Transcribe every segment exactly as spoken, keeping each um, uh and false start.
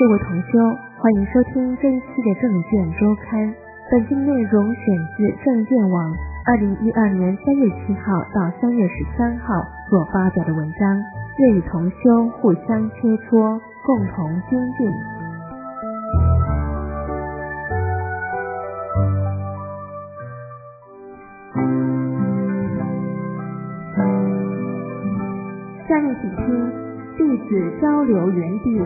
各位同修，欢迎收听这一期的证券周刊。本期内容选自证券网二零一二年三月七号到三月十三号所发表的文章，愿与同修互相切磋，共同精进。下面请听弟子交流园地。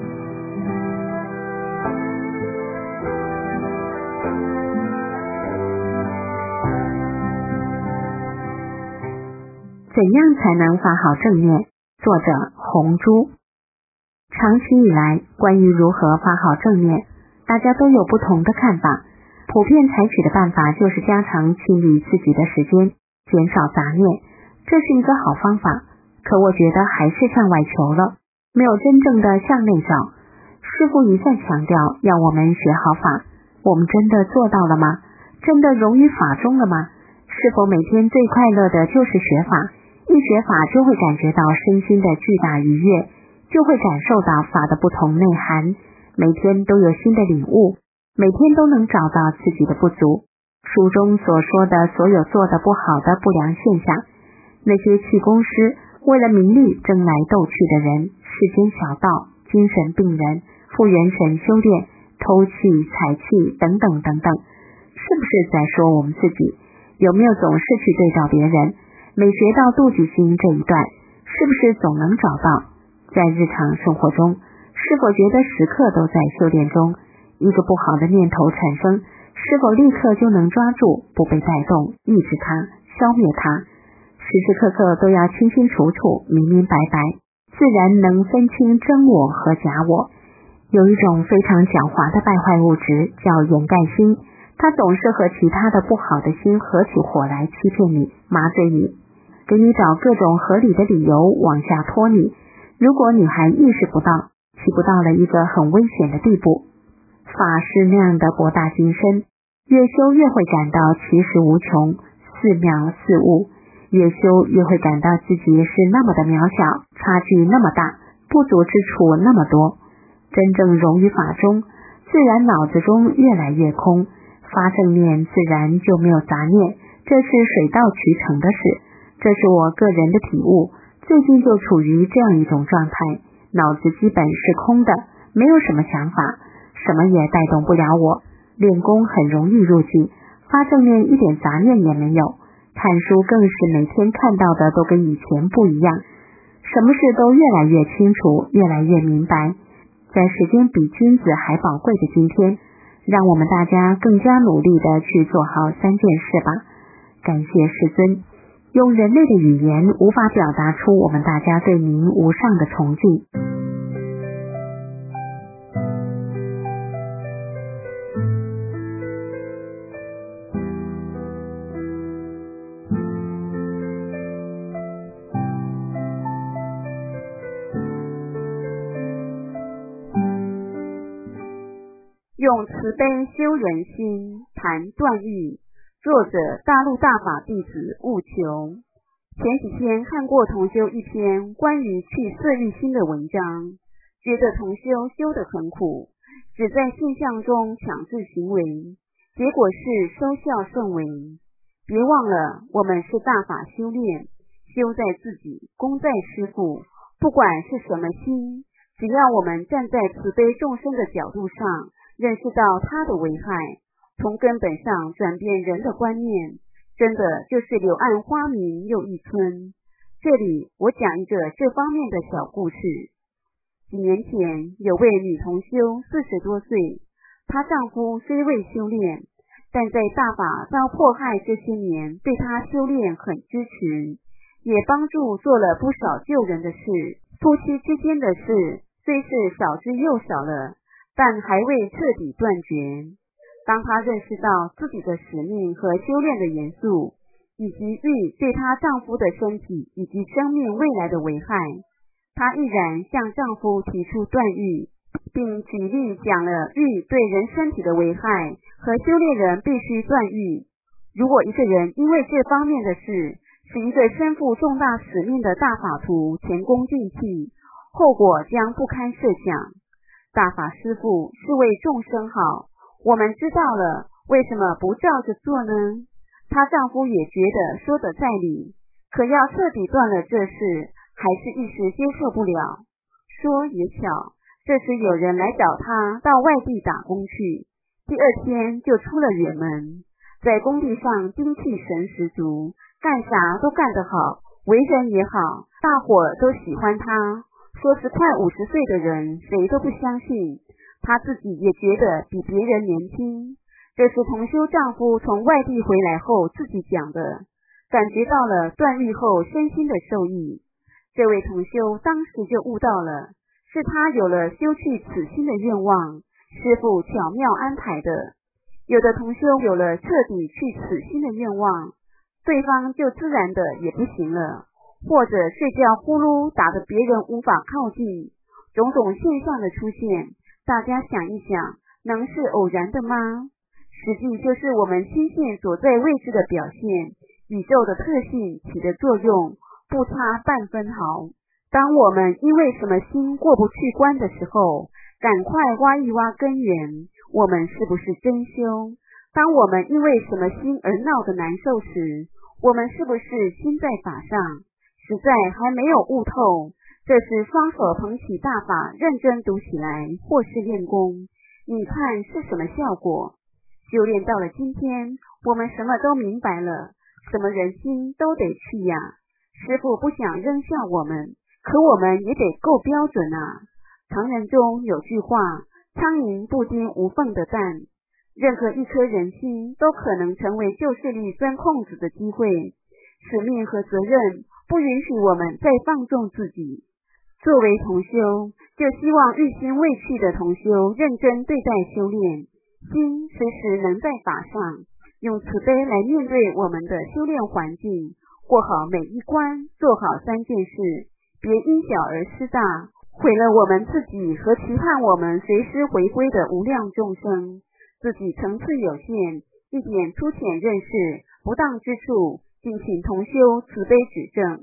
怎样才能发好正念？作者红珠。长期以来，关于如何发好正念，大家都有不同的看法。普遍采取的办法就是加长清理自己的时间，减少杂念，这是一个好方法。可我觉得还是向外求了，没有真正的向内找。师父一再强调要我们学好法，我们真的做到了吗？真的融于法中了吗？是否每天最快乐的就是学法？一学法就会感觉到身心的巨大愉悦，就会感受到法的不同内涵，每天都有新的领悟，每天都能找到自己的不足。书中所说的所有做得不好的不良现象，那些气功师为了名利争来斗去的人，世间小道、精神病人、复元神修炼、偷气、采气等等等等，是不是在说我们自己？有没有总是去对照别人？每学到妒忌心这一段，是不是总能找到？在日常生活中，是否觉得时刻都在修炼中？一个不好的念头产生，是否立刻就能抓住，不被带动，抑制它，消灭它？时时刻刻都要清清楚楚，明明白白，自然能分清真我和假我。有一种非常狡猾的败坏物质叫掩盖心，它总是和其他的不好的心合起伙来欺骗你，麻醉你，给你找各种合理的理由往下拖你。如果你还意识不到，起不到了一个很危险的地步。法是那样的博大精深，越修越会感到其实无穷，似妙似悟，越修越会感到自己是那么的渺小，差距那么大，不足之处那么多。真正融于法中，自然脑子中越来越空，发正念自然就没有杂念，这是水到渠成的事。这是我个人的体悟，最近就处于这样一种状态，脑子基本是空的，没有什么想法，什么也带动不了我，练功很容易入境，发正念一点杂念也没有，看书更是每天看到的都跟以前不一样，什么事都越来越清楚，越来越明白。在时间比金子还宝贵的今天，让我们大家更加努力的去做好三件事吧。感谢师尊，用人类的语言无法表达出我们大家对您无上的崇敬。 用慈悲修人心，谈断欲。作者大陆大法弟子悟穷。前几天看过同修一篇关于去色欲心的文章，觉得同修修得很苦，只在现象中强制行为，结果是收效甚微。别忘了，我们是大法修炼，修在自己，功在师父。不管是什么心，只要我们站在慈悲众生的角度上，认识到它的危害，从根本上转变人的观念，真的就是柳暗花明又一村。这里我讲一个这方面的小故事。几年前有位女同修四十多岁，她丈夫虽未修炼，但在大法遭迫害这些年，对她修炼很支持，也帮助做了不少救人的事。夫妻之间的事虽是少之又少了，但还未彻底断绝。当她认识到自己的使命和修炼的严肃，以及欲对她丈夫的身体以及生命未来的危害，她毅然向丈夫提出断欲，并举例讲了欲对人身体的危害和修炼人必须断欲。如果一个人因为这方面的事，使一个身负重大使命的大法徒前功尽弃，后果将不堪设想。 大法师父是为众生好，我们知道了，为什么不照着做呢？她丈夫也觉得说得在理，可要彻底断了这事，还是一时接受不了。说也巧，这时有人来找她到外地打工去，第二天就出了远门，在工地上精气神十足，干啥都干得好，为人也好，大伙儿都喜欢她。说是快五十岁的人，谁都不相信，她自己也觉得比别人年轻。这是同修丈夫从外地回来后自己讲的，感觉到了断欲后身心的受益。这位同修当时就悟到了，是他有了修去此心的愿望，师父巧妙安排的。有的同修有了彻底去此心的愿望，对方就自然的也不行了，或者睡觉呼噜打得别人无法靠近，种种现象的出现，大家想一想，能是偶然的吗？实际就是我们心线所在位置的表现，宇宙的特性起的作用，不差半分毫。当我们因为什么心过不去关的时候，赶快挖一挖根源，我们是不是真修？当我们因为什么心而闹得难受时，我们是不是心在法上？实在还没有悟透，这时双手捧起大法，认真读起来，或是练功，你看是什么效果？修炼到了今天，我们什么都明白了，什么人心都得去呀。师父不想扔下我们，可我们也得够标准啊。常人中有句话，苍蝇不叮无缝的蛋，任何一颗人心都可能成为旧势力钻空子的机会。使命和责任不允许我们再放纵自己。作为同修，就希望欲心未去的同修认真对待修炼，心时时能在法上，用慈悲来面对我们的修炼环境，过好每一关，做好三件事，别因小而失大，毁了我们自己和期盼我们随时回归的无量众生。自己层次有限，一点粗浅认识不当之处，敬请同修慈悲指正。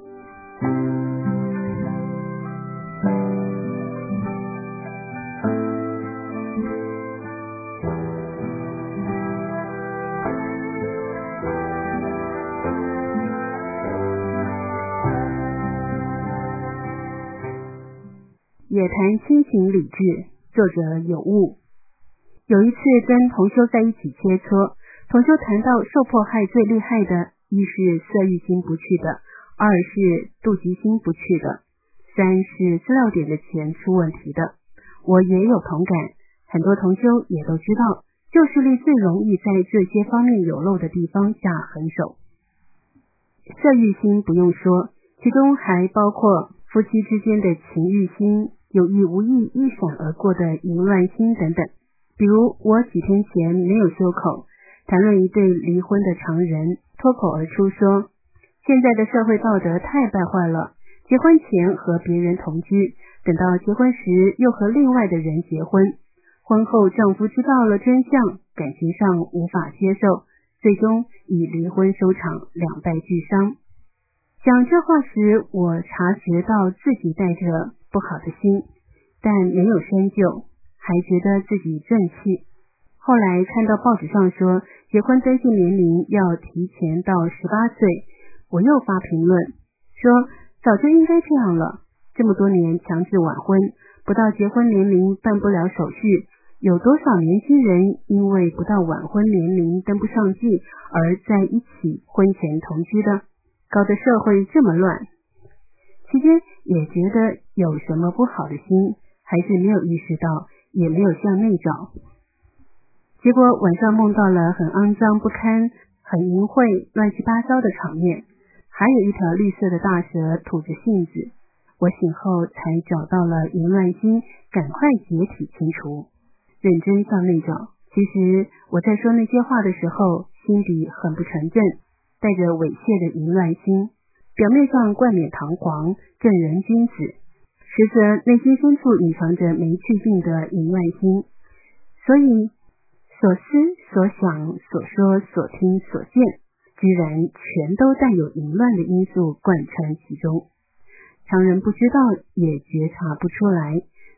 也谈亲情理智，作者有悟。有一次跟同修在一起切磋，同修谈到受迫害最厉害的，一是色欲心不去的，二是妒忌心不去的，三是资料点的钱出问题的。我也有同感，很多同修也都知道，旧势力最容易在这些方面有漏的地方下狠手。色欲心不用说，其中还包括夫妻之间的情欲心，有意无意一闪而过的淫乱心等等。比如我几天前没有修口，谈论一对离婚的常人，脱口而出说，现在的社会道德太败坏了，结婚前和别人同居，等到结婚时又和另外的人结婚，婚后丈夫知道了真相，感情上无法接受，最终以离婚收场，两败俱伤。讲这话时，我察觉到自己带着不好的心，但没有深究，还觉得自己正气。后来看到报纸上说结婚登记年龄要提前到十八岁，我又发评论说早就应该这样了，这么多年强制晚婚，不到结婚年龄办不了手续，有多少年轻人因为不到晚婚年龄登不上记而在一起婚前同居的，搞得社会这么乱。期间也觉得有什么不好的心，还是没有意识到，也没有向内找。结果晚上梦到了很肮脏不堪、很淫秽、乱七八糟的场面，还有一条绿色的大蛇吐着信子。我醒后才找到了淫乱心，赶快解体清除。认真向内找，其实我在说那些话的时候，心底很不纯正，带着猥亵的淫乱心，表面上冠冕堂皇，正人君子，实则内心深处隐藏着没去尽的淫乱心。所以所思所想所说所听所见，居然全都带有淫乱的因素贯穿其中。常人不知道，也觉察不出来，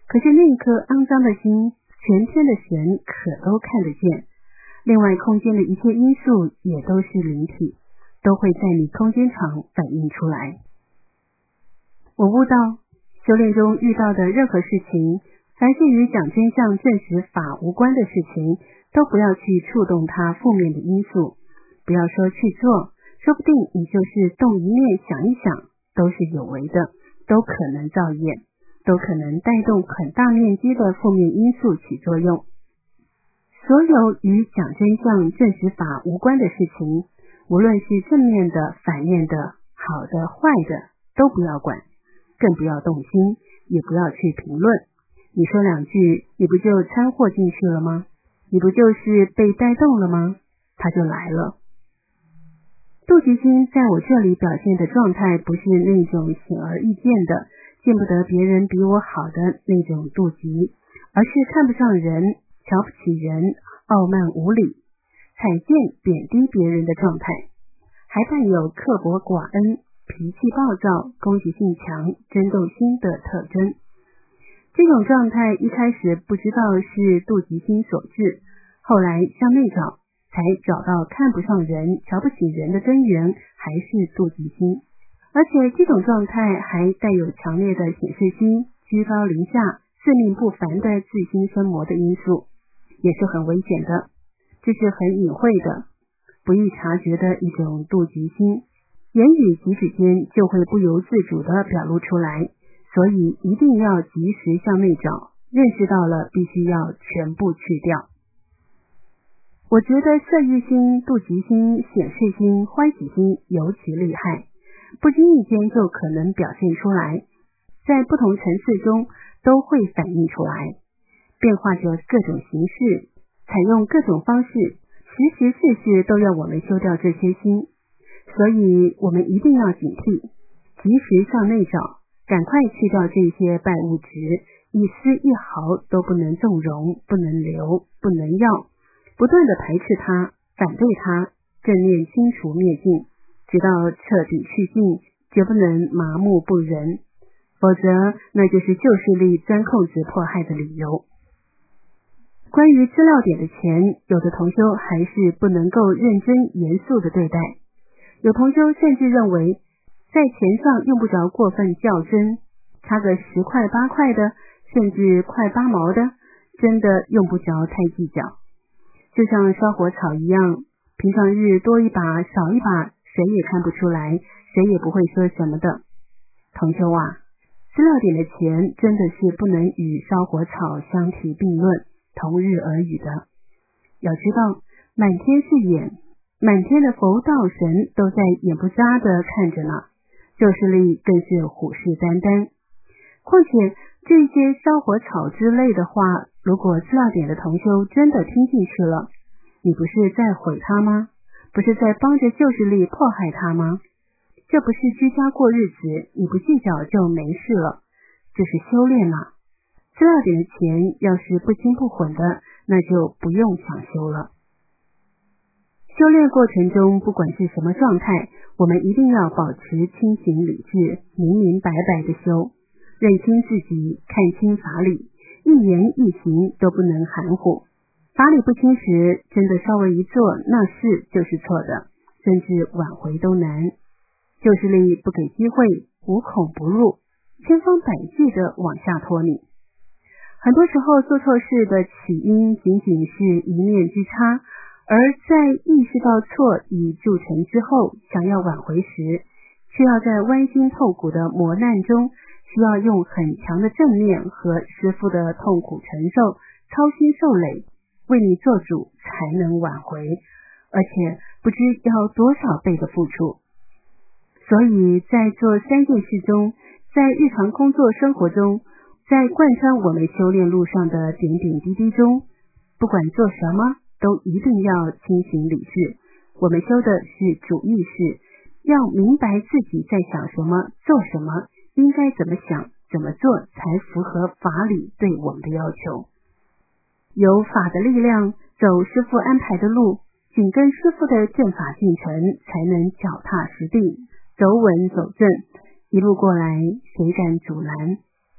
可是那颗肮脏的心，全天的神可都看得见。另外空间的一切因素也都是灵体，都会在你空间场反映出来。我悟到，修炼中遇到的任何事情，凡是与讲真相证实法无关的事情，都不要去触动它负面的因素，不要说去做，说不定你就是动一念想一想，都是有为的，都可能造业，都可能带动很大面积的负面因素起作用。所有与讲真相证实法无关的事情，无论是正面的、反面的、好的、坏的，都不要管，更不要动心，也不要去评论。你说两句，你不就掺和进去了吗？你不就是被带动了吗？它就来了。妒忌心在我这里表现的状态，不是那种显而易见的见不得别人比我好的那种妒忌，而是看不上人，瞧不起人，傲慢无礼，踩贱贬低别人的状态，还伴有刻薄寡恩、脾气暴躁、攻击性强、争斗心的特征。这种状态一开始不知道是妒忌心所致，后来向内找，才找到看不上人、瞧不起人的根源还是妒忌心。而且这种状态还带有强烈的显示心、居高临下、自命不凡的自心生魔的因素，也是很危险的。这是很隐晦的、不易察觉的一种妒忌心，言语即使间就会不由自主地表露出来，所以一定要及时向内找，认识到了必须要全部去掉。我觉得色欲心、妒忌心、显示心、欢喜心尤其厉害，不经意间就可能表现出来，在不同层次中都会反映出来，变化着各种形式，采用各种方式，时时事事都要我们修掉这些心。所以我们一定要警惕，及时向内找，赶快去掉这些败物质，一丝一毫都不能纵容，不能留，不能要，不断地排斥它，反对它，正念清除灭尽，直到彻底去尽，绝不能麻木不仁，否则那就是旧势力钻空子迫害的理由。关于资料点的钱，有的同修还是不能够认真严肃地对待，有同修甚至认为在钱上用不着过分较真，差个十块八块的，甚至块八毛的，真的用不着太计较。就像烧火草一样，平常日多一把少一把，谁也看不出来，谁也不会说什么的。同修啊，资料点的钱真的是不能与烧火草相提并论，同日而语的。要知道，满天是眼，满天的佛道神都在眼不眨的看着呢，旧势力更是虎视眈眈。况且这些烧火草之类的话，如果资料点的同修真的听进去了，你不是在毁他吗？不是在帮着旧势力迫害他吗？这不是居家过日子，你不计较就没事了，这是修炼啊。资料点的钱要是不清不混的，那就不用想修了。修炼过程中不管是什么状态，我们一定要保持清醒理智，明明白白的修，认清自己，看清法理，一言一行都不能含糊。法理不清时，真的稍微一做，那事就是错的，甚至挽回都难。旧势力不给机会，无孔不入，千方百计的往下拖你。很多时候做错事的起因仅仅是一念之差，而在意识到错已铸成之后，想要挽回时，却要在剜心透骨的磨难中，需要用很强的正念和师父的痛苦承受、操心受累，为你做主才能挽回，而且不知要多少倍的付出。所以在做三件事中，在日常工作生活中，在贯穿我们修炼路上的点点滴滴中，不管做什么都一定要清醒理智。我们修的是主意识，要明白自己在想什么，做什么，应该怎么想怎么做才符合法理对我们的要求。有法的力量，走师父安排的路，紧跟师父的正法进程，才能脚踏实地，走稳走正，一路过来谁敢阻拦。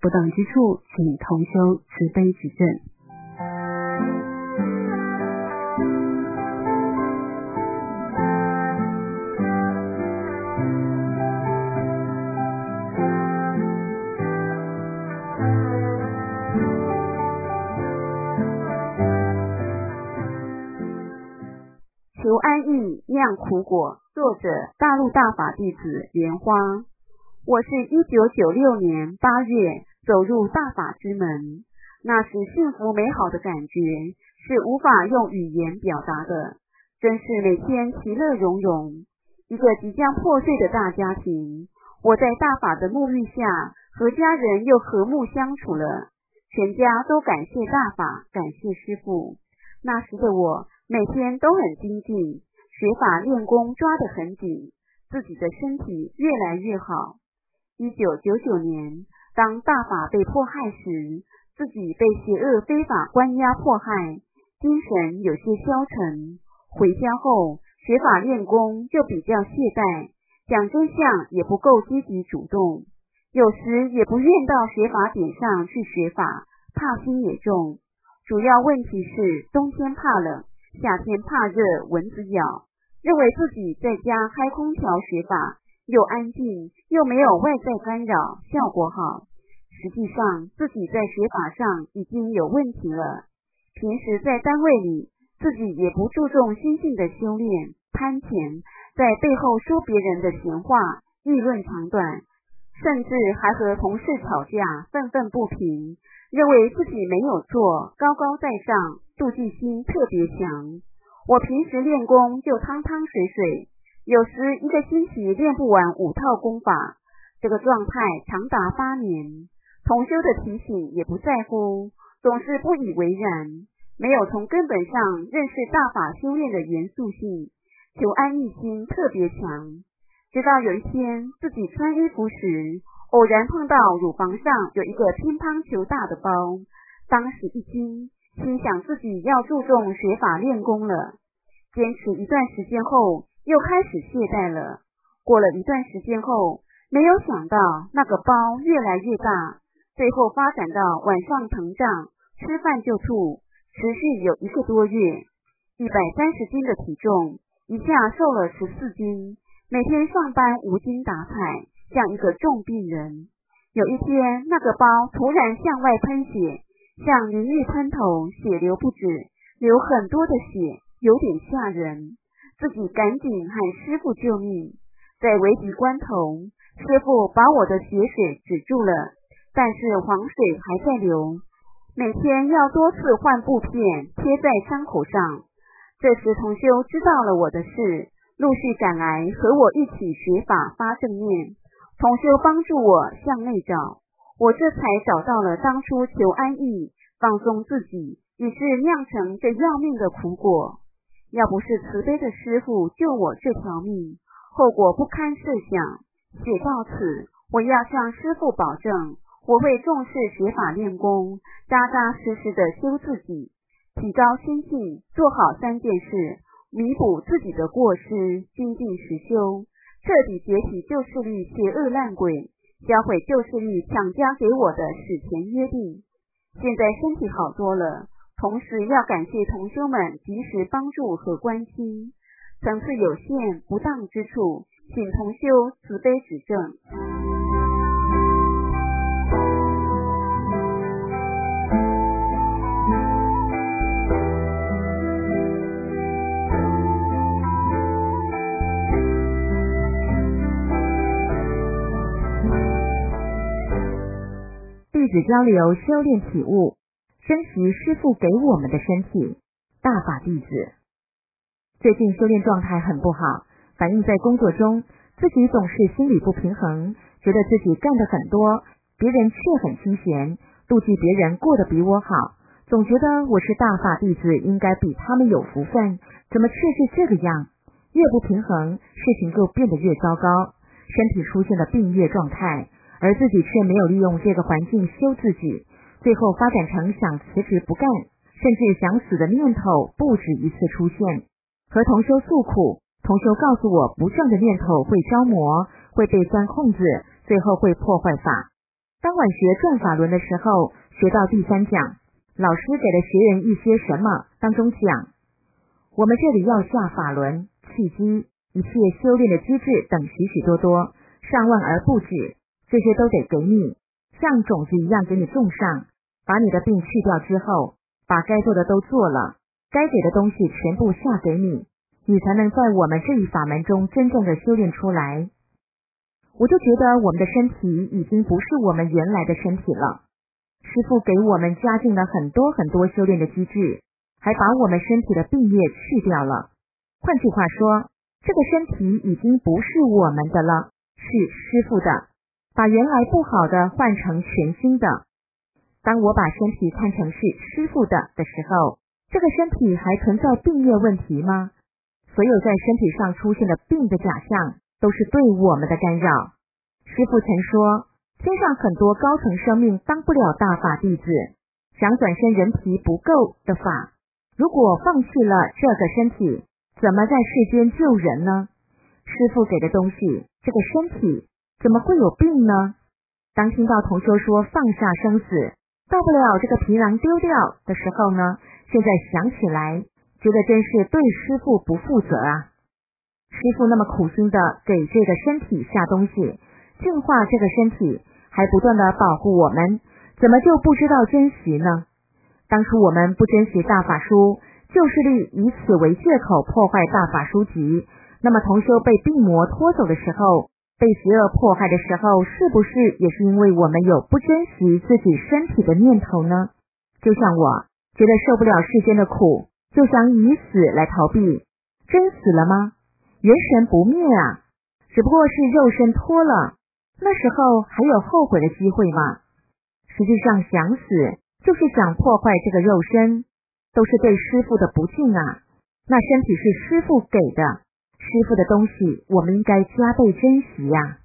不当之处，请同修慈悲指正。 求安逸酿苦果，作者大陆大法弟子莲花。我是一九九六年八月走入大法之门，那时幸福美好的感觉是无法用语言表达的，真是每天其乐融融。一个即将破碎的大家庭，我在大法的沐浴下和家人又和睦相处了，全家都感谢大法，感谢师父。那时的我每天都很精进，学法练功抓得很紧，自己的身体越来越好。一九九九年，当大法被迫害时，自己被邪恶非法关押迫害，精神有些消沉。回家后，学法练功就比较懈怠，讲真相也不够积极主动，有时也不愿到学法点上去学法，怕心也重。主要问题是冬天怕冷，夏天怕热蚊子咬，认为自己在家开空调学法又安静又没有外在干扰，效果好。实际上自己在学法上已经有问题了，平时在单位里自己也不注重心性的修炼，攀前，在背后说别人的闲话，议论长短，甚至还和同事吵架，愤愤不平，认为自己没有做，高高在上，妒忌心特别强。我平时练功就汤汤水水，有时一个星期练不完五套功法，这个状态长达八年。同修的提醒也不在乎，总是不以为然，没有从根本上认识大法修炼的严肃性，求安逸心特别强。直到有一天自己穿衣服时，偶然碰到乳房上有一个乒乓球大的包，当时一惊，心想自己要注重学法练功了。坚持一段时间后，又开始懈怠了。过了一段时间后，没有想到那个包越来越大，最后发展到晚上膨胀，吃饭就吐，持续有一个多月。一百三十斤的体重，一下瘦了十四斤，每天上班无精打采，像一个重病人。有一天，那个包突然向外喷血，像淋浴喷头，血流不止，流很多的血，有点吓人。自己赶紧喊师父救命。在危急关头，师父把我的血水止住了，但是黄水还在流，每天要多次换布片贴在伤口上。这时同修知道了我的事，陆续赶来和我一起学法发正念。同修帮助我向内找，我这才找到了当初求安逸放松自己也是酿成这要命的苦果。要不是慈悲的师父救我这条命，后果不堪设想。写到此，我要向师父保证，我会重视学法练功，扎扎实实的修自己，提高心性，做好三件事，弥补自己的过失，精进实修，彻底解体旧势力邪恶烂鬼，销毁旧势力强加给我的史前约定。现在身体好多了，同时要感谢同修们及时帮助和关心，层次有限不当之处，请同修慈悲指正。 弟子交流修炼体悟，珍惜师父给我们的身体。大法弟子最近修炼状态很不好，反映在工作中，自己总是心理不平衡，觉得自己干得很多，别人却很清闲，妒忌别人过得比我好，总觉得我是大法弟子，应该比他们有福分，怎么却是这个样？越不平衡，事情就变得越糟糕，身体出现了病越状态，而自己却没有利用这个环境修自己，最后发展成想辞职不干，甚至想死的念头不止一次出现。和同修诉苦，同修告诉我，不正的念头会消磨，会被钻空子，最后会破坏法。 当晚学转法轮的时候，学到第三讲，老师给了学员一些什么，当中讲，我们这里要下法轮、契机、一切修炼的机制等许许多多，上万而不止，这些都得给你，像种子一样给你种上，把你的病去掉之后，把该做的都做了，该给的东西全部下给你，你才能在我们这一法门中真正的修炼出来。我就觉得我们的身体已经不是我们原来的身体了，师父给我们加进了很多很多修炼的机制，还把我们身体的病业去掉了。换句话说，这个身体已经不是我们的了，是师父的，把原来不好的换成全新的。当我把身体看成是师父的的时候，这个身体还存在病业问题吗？所有在身体上出现的病的假象，都是对我们的干扰。师父曾说，天上很多高层生命当不了大法弟子，想转身人皮不够的法，如果放弃了这个身体，怎么在世间救人呢？师父给的东西，这个身体怎么会有病呢？当听到同修说放下生死，到不了这个皮囊丢掉的时候呢，现在想起来，觉得真是对师父不负责啊。师父那么苦心的给这个身体下东西，净化这个身体，还不断的保护我们，怎么就不知道珍惜呢？当初我们不珍惜大法书，旧势力以此为借口破坏大法书籍，那么同修被病魔拖走的时候，被邪恶迫害的时候，是不是也是因为我们有不珍惜自己身体的念头呢？就像我觉得受不了世间的苦，就想以死来逃避，真死了吗？元神不灭啊，只不过是肉身脱了，那时候还有后悔的机会吗？实际上想死就是想破坏这个肉身，都是对师父的不敬啊。那身体是师父给的，师父的东西我们应该加倍珍惜呀。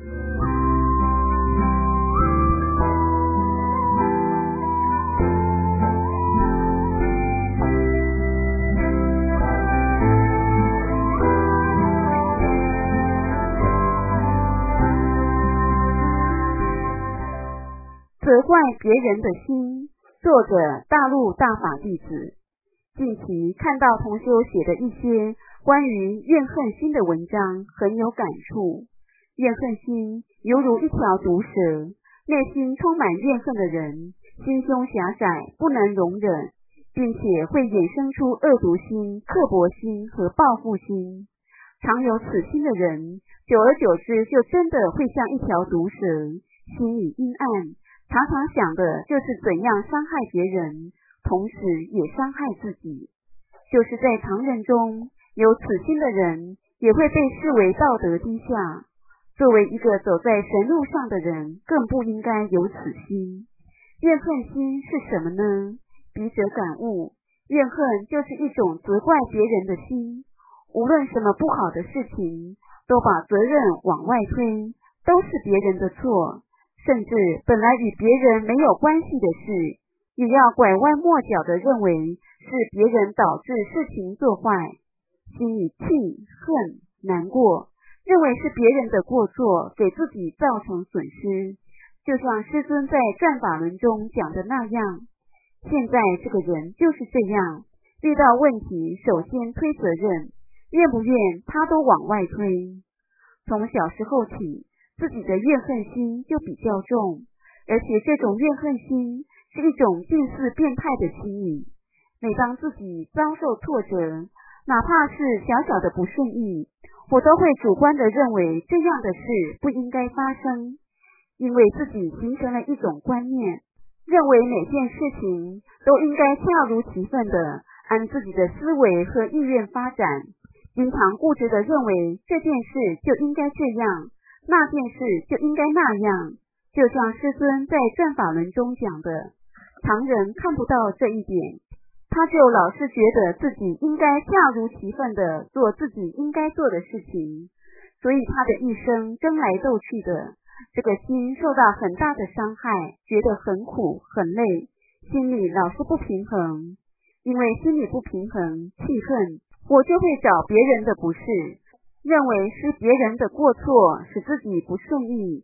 责怪别人的心，作者大陆大法弟子。近期看到同修写的一些关于怨恨心的文章，很有感触。怨恨心犹如一条毒蛇，内心充满怨恨的人，心胸狭窄，不能容忍，并且会衍生出恶毒心、刻薄心和报复心。常有此心的人，久而久之就真的会像一条毒蛇，心里阴暗，常常想的就是怎样伤害别人，同时也伤害自己。就是在常人中，有此心的人也会被视为道德低下。作为一个走在神路上的人，更不应该有此心。怨恨心是什么呢？笔者感悟，怨恨就是一种责怪别人的心，无论什么不好的事情，都把责任往外推，都是别人的错，甚至本来与别人没有关系的事，也要拐弯抹角地认为是别人导致事情做坏，心里气、恨、难过，认为是别人的过错给自己造成损失。就像师尊在转法轮中讲的那样，现在这个人就是这样，遇到问题首先推责任，愿不愿他都往外推。从小时候起，自己的怨恨心就比较重，而且这种怨恨心是一种近似变态的心理。每当自己遭受挫折，哪怕是小小的不顺意，我都会主观地认为这样的事不应该发生，因为自己形成了一种观念，认为每件事情都应该恰如其分地按自己的思维和意愿发展，经常固执地认为这件事就应该这样，那件事就应该那样。就像师尊在转法轮中讲的，常人看不到这一点，他就老是觉得自己应该恰如其分地做自己应该做的事情，所以他的一生争来斗去的，这个心受到很大的伤害，觉得很苦很累，心里老是不平衡。因为心里不平衡，气恨，我就会找别人的不是，认为是别人的过错使自己不顺意，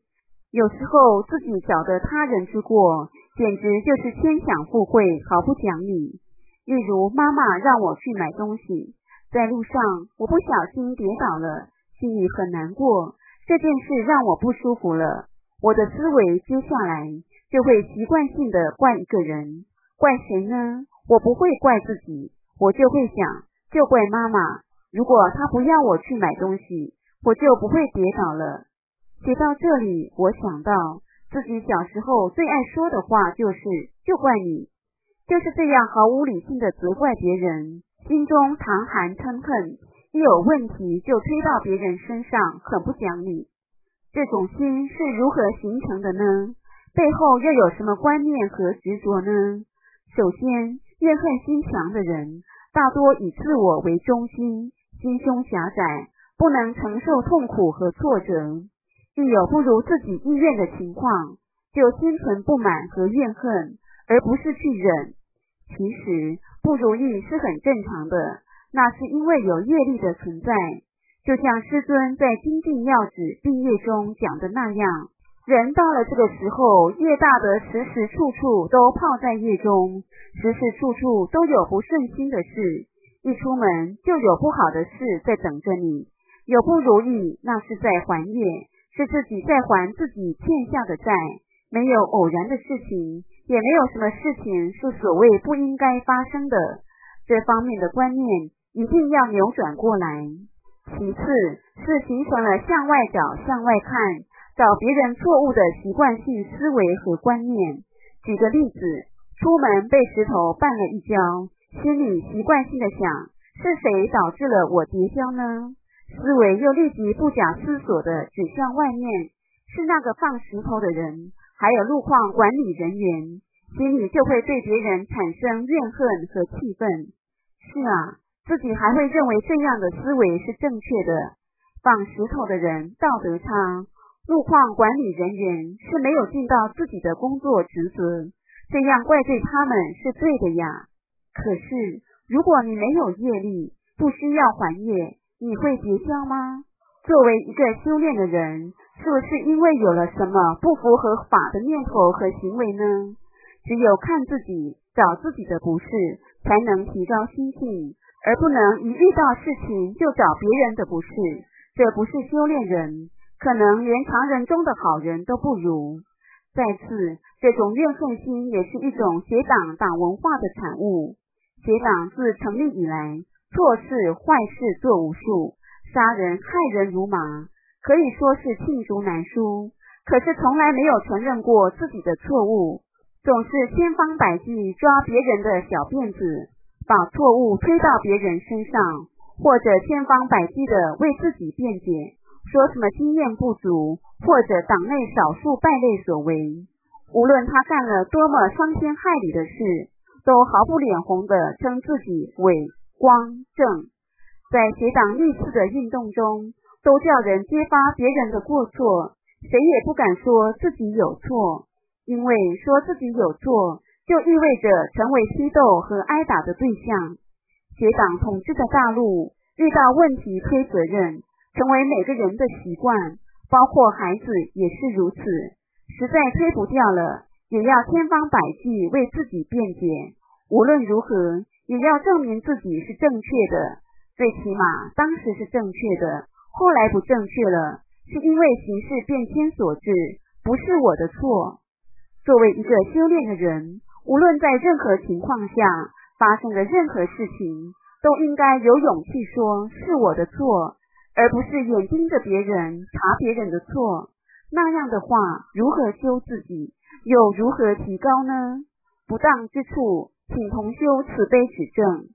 有时候自己晓得他人之过，简直就是牵享附会，毫不讲理。例如妈妈让我去买东西，在路上我不小心跌倒了，心里很难过，这件事让我不舒服了。我的思维接下来就会习惯性的怪一个人，怪谁呢？我不会怪自己，我就会想，就怪妈妈，如果她不要我去买东西，我就不会跌倒了。写到这里，我想到自己小时候最爱说的话就是就怪你，就是这样毫无理性的责怪别人，心中淌含嗔恨，一有问题就推到别人身上，很不讲理。这种心是如何形成的呢？背后又有什么观念和执着呢？首先，怨恨心强的人大多以自我为中心，心胸狭窄，不能承受痛苦和挫折，一有不如自己意愿的情况，就心存不满和怨恨，而不是去忍。其实不如意是很正常的，那是因为有业力的存在。就像师尊在《精进要旨病业》中讲的那样，人到了这个时候，业大得时时处处都泡在业中，时时处处都有不顺心的事，一出门就有不好的事在等着你，有不如意，那是在还业，是自己在还自己欠下的债，没有偶然的事情，也没有什么事情是所谓不应该发生的，这方面的观念一定要扭转过来。其次是形成了向外找向外看，找别人错误的习惯性思维和观念。举个例子，出门被石头绊了一跤，心里习惯性的想，是谁导致了我跌跤呢？思维又立即不假思索地指向外面，是那个放石头的人，还有路况管理人员，心里就会对别人产生怨恨和气愤。是啊，自己还会认为这样的思维是正确的。放石头的人道德差，路况管理人员是没有尽到自己的工作职责，这样怪罪他们是对的呀。可是如果你没有业力，不需要还业，你会跌跤吗？作为一个修炼的人，是不是因为有了什么不符合法的念头和行为呢？只有看自己，找自己的不是，才能提高心性，而不能一遇到事情就找别人的不是，这不是修炼人，可能连常人中的好人都不如。再次，这种怨恨心也是一种邪党党文化的产物。邪党自成立以来，错事坏事做无数，杀人害人如麻，可以说是罄竹难书，可是从来没有承认过自己的错误，总是千方百计抓别人的小辫子，把错误推到别人身上，或者千方百计地为自己辩解，说什么经验不足，或者党内少数败类所为。无论他干了多么伤天害理的事，都毫不脸红地称自己伪光正。在邪党历次的运动中，都叫人揭发别人的过错，谁也不敢说自己有错，因为说自己有错就意味着成为批斗和挨打的对象。邪党统治的大陆，遇到问题推责任，成为每个人的习惯，包括孩子也是如此，实在推不掉了，也要千方百计为自己辩解，无论如何也要证明自己是正确的，最起码当时是正确的，后来不正确了，是因为形势变迁所致，不是我的错。作为一个修炼的人，无论在任何情况下发生的任何事情，都应该有勇气说是我的错，而不是眼盯着别人查别人的错。那样的话，如何修自己，又如何提高呢？不当之处，请同修慈悲指正。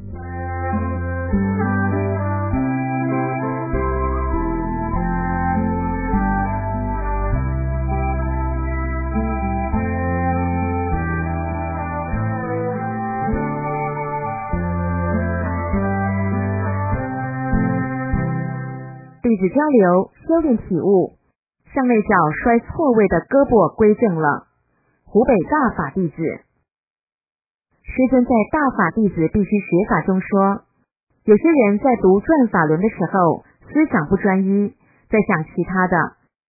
弟子交流，修炼体悟，向内脚摔错位的胳膊归正了。湖北大法弟子。师尊在大法弟子必须学法中说，有些人在读转法轮的时候，思想不专一，在想其他的，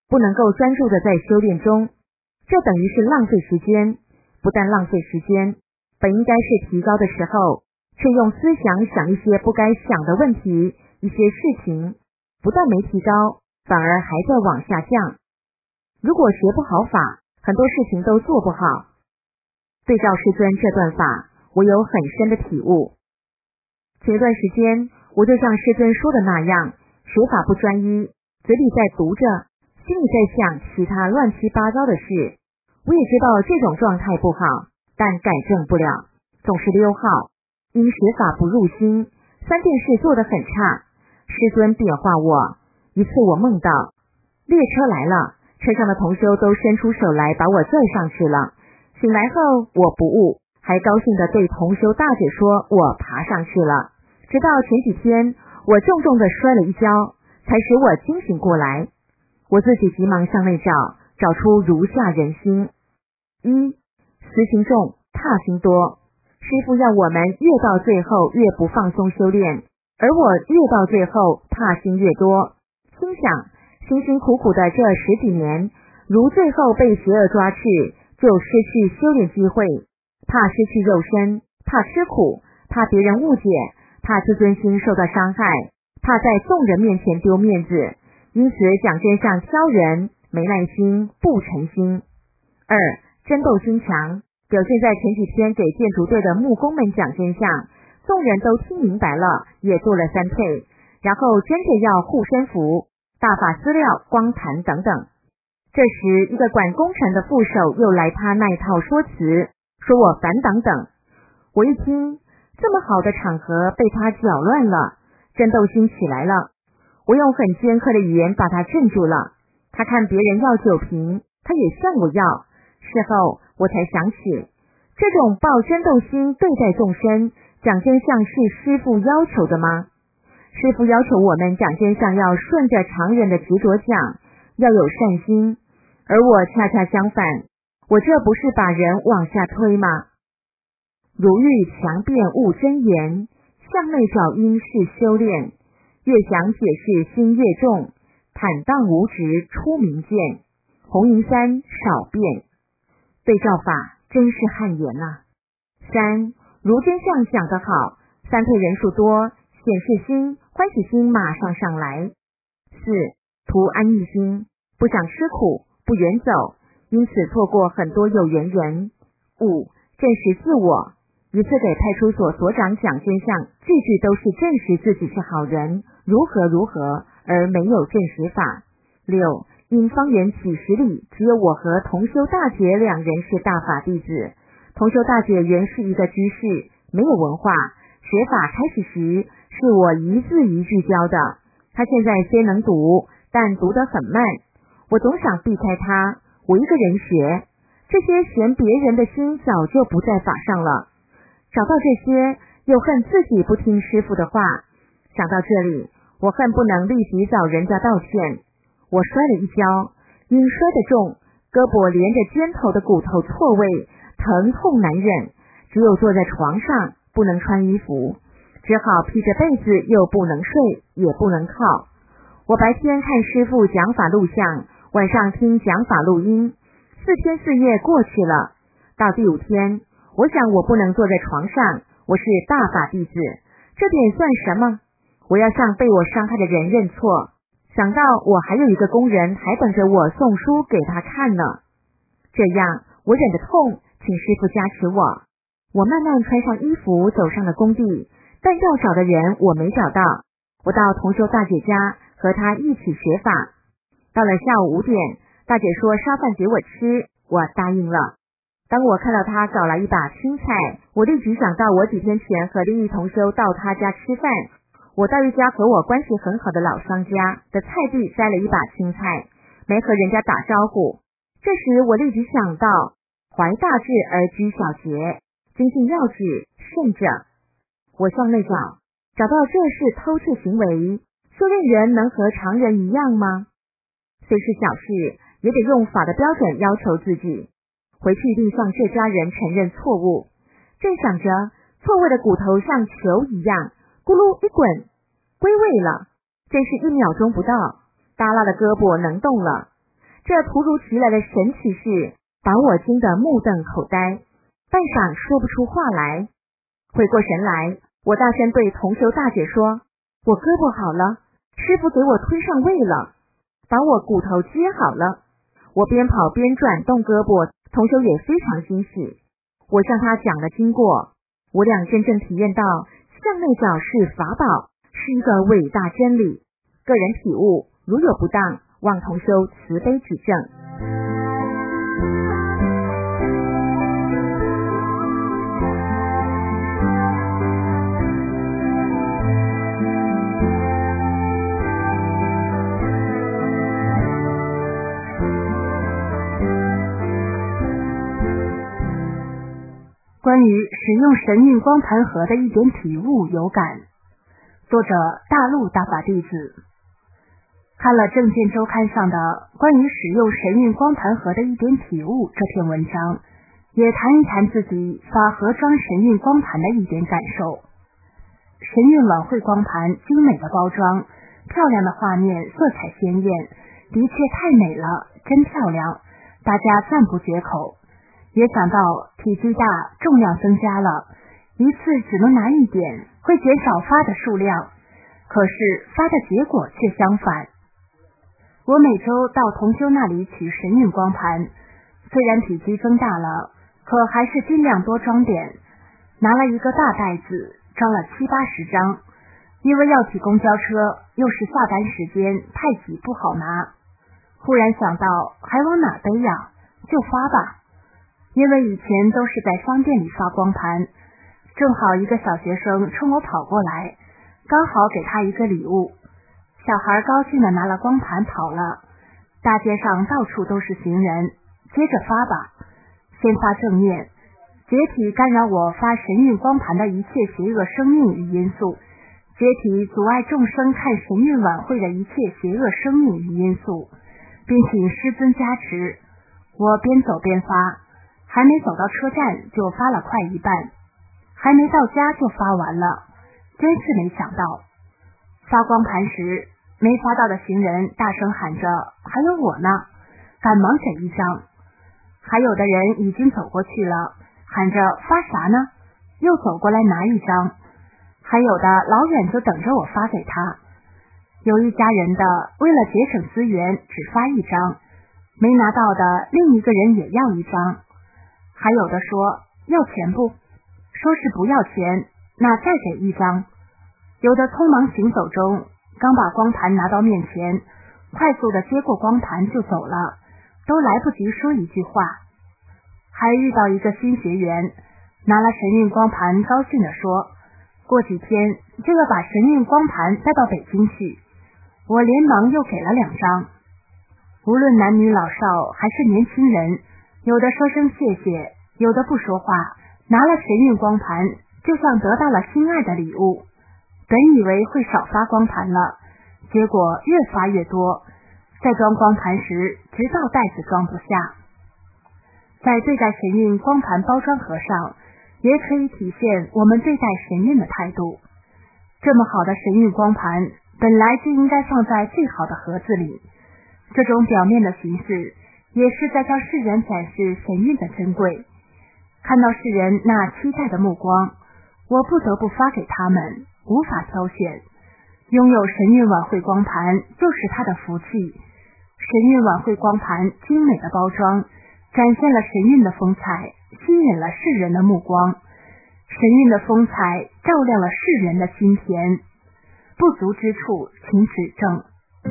不能够专注的在修炼中，这等于是浪费时间。不但浪费时间，本应该是提高的时候，却用思想想一些不该想的问题，一些事情，不但没提高，反而还在往下降。如果学不好法，很多事情都做不好。对照师尊这段法，我有很深的体悟。前一段时间，我就像师尊说的那样，学法不专一，嘴里在读着，心里在想其他乱七八糟的事。我也知道这种状态不好，但改正不了，总是溜号。因学法不入心，三件事做得很差。师尊点化我。一次我梦到列车来了，车上的同修都伸出手来把我拽上去了。醒来后我不悟，还高兴地对同修大姐说我爬上去了。直到前几天我重重地摔了一跤，才使我惊醒过来。我自己急忙向内找，找出如下人心：一、私心重，怕心多。师父要我们越到最后越不放松修炼，而我越到最后怕心越多。心想辛辛苦苦的这十几年，如最后被邪恶抓去，就失去修炼机会，怕失去肉身，怕吃苦，怕别人误解，怕自尊心受到伤害，怕在众人面前丢面子，因此讲真相挑人，没耐心，不诚心。二、争斗心强，表现在前几天给建筑队的木工们讲真相，众人都听明白了，也做了三退，然后争着要护身符、大法资料、光盘等等。这时一个管工程的副手又来他那一套说辞，说我反党等。我一听，这么好的场合被他搅乱了，争斗心起来了。我用很尖刻的语言把他镇住了。他看别人要酒瓶，他也向我要。事后我才想起，这种抱争斗心对待众生，讲真相是师父要求的吗？师父要求我们讲真相要顺着常人的执着讲，要有善心，而我恰恰相反，我这不是把人往下推吗？如遇强辩悟真言，向内找因是修炼，越想解释心越重，坦荡无执出明见，红云山少变。对照法真是汗颜啊。三、如真相讲得好，三退人数多，显示心、欢喜心马上上来。四、图安逸心，不想吃苦，不远走，因此错过很多有缘人。五、证实自我，一次给派出所所长讲真相，句句都是证实自己是好人，如何如何，而没有证实法。六、因方圆几十里，只有我和同修大姐两人是大法弟子。同修大姐原是一个居士，没有文化，学法开始时是我一字一句教的。她现在虽能读，但读得很慢，我总想避开她，我一个人学。这些嫌别人的心早就不在法上了。找到这些，又恨自己不听师父的话。想到这里，我恨不能立即找人家道歉。我摔了一跤，因摔得重，胳膊连着肩头的骨头错位，疼痛难忍，只有坐在床上，不能穿衣服，只好披着被子，又不能睡，也不能靠。我白天看师父讲法录像，晚上听讲法录音，四天四夜过去了。到第五天，我想我不能坐在床上，我是大法弟子，这点算什么？我要向被我伤害的人认错。想到我还有一个工人还等着我送书给他看呢，这样我忍着痛，请师父加持我。我慢慢穿上衣服，走上了工地，但要找的人我没找到。我到同修大姐家和她一起学法。到了下午五点，大姐说烧饭给我吃，我答应了。当我看到她找来一把青菜，我立即想到我几天前和另一同修到她家吃饭，我到一家和我关系很好的老商家的菜地摘了一把青菜，没和人家打招呼。这时我立即想到，怀大志而居小节，精进要旨，慎着。我向内找，找到这是偷窃行为，修炼人能和常人一样吗？虽是小事，也得用法的标准要求自己。回去一定向这家人承认错误。正想着，错位的骨头像球一样咕噜一滚，归位了，真是一秒钟不到，耷拉的胳膊能动了。 这突如其来的神奇事把我惊得目瞪口呆，半晌说不出话来。回过神来，我大声对同修大姐说，我胳膊好了，师傅给我推上位了，把我骨头接好了。我边跑边转动胳膊，同修也非常欣喜。我向他讲了经过，我俩真正体验到向内找是法宝，是一个伟大真理。个人体悟，如有不当，望同修慈悲指正。 关于使用神韵光盘盒的一点体悟有感，作者大陆大法弟子。看了证件周刊上的关于使用神韵光盘盒的一点体悟这篇文章，也谈一谈自己法盒装神韵光盘的一点感受。神韵晚会光盘精美的包装，漂亮的画面，色彩鲜艳，的确太美了，真漂亮，大家赞不绝口。也想到体积大，重量增加了，一次只能拿一点，会减少发的数量，可是发的结果却相反。我每周到同修那里取神韵光盘，虽然体积增大了，可还是尽量多装点，拿了一个大袋子，装了七八十张，因为要挤公交车，又是下班时间，太挤不好拿。忽然想到还往哪背呀，就发吧。因为以前都是在商店里发光盘，正好一个小学生冲我跑过来，刚好给他一个礼物。小孩高兴地拿了光盘跑了，大街上到处都是行人，接着发吧。先发正面，解体干扰我发神韵光盘的一切邪恶生命与因素，解体阻碍众生看神韵晚会的一切邪恶生命与因素，并请师尊加持。我边走边发，还没走到车站就发了快一半，还没到家就发完了，真是没想到。发光盘时，没发到的行人大声喊着还有我呢，赶忙给一张。还有的人已经走过去了，喊着发啥呢，又走过来拿一张。还有的老远就等着我发给他。有一家人的为了节省资源只发一张，没拿到的另一个人也要一张。还有的说要钱不，说是不要钱，那再给一张。有的匆忙行走中，刚把光盘拿到面前，快速的接过光盘就走了，都来不及说一句话。还遇到一个新学员，拿了神韵光盘，高兴地说，过几天就要把神韵光盘带到北京去。我连忙又给了两张。无论男女老少还是年轻人，有的说声谢谢，有的不说话，拿了神韵光盘就像得到了心爱的礼物。本以为会少发光盘了，结果越发越多，在装光盘时直到袋子装不下。在对待神韵光盘包装盒上，也可以体现我们对待神韵的态度。这么好的神韵光盘本来就应该放在最好的盒子里，这种表面的形式也是在向世人展示神韵的珍贵。看到世人那期待的目光，我不得不发给他们，无法挑选。拥有神韵晚会光盘就是他的福气。神韵晚会光盘精美的包装，展现了神韵的风采，吸引了世人的目光。神韵的风采照亮了世人的心田，不足之处请指正。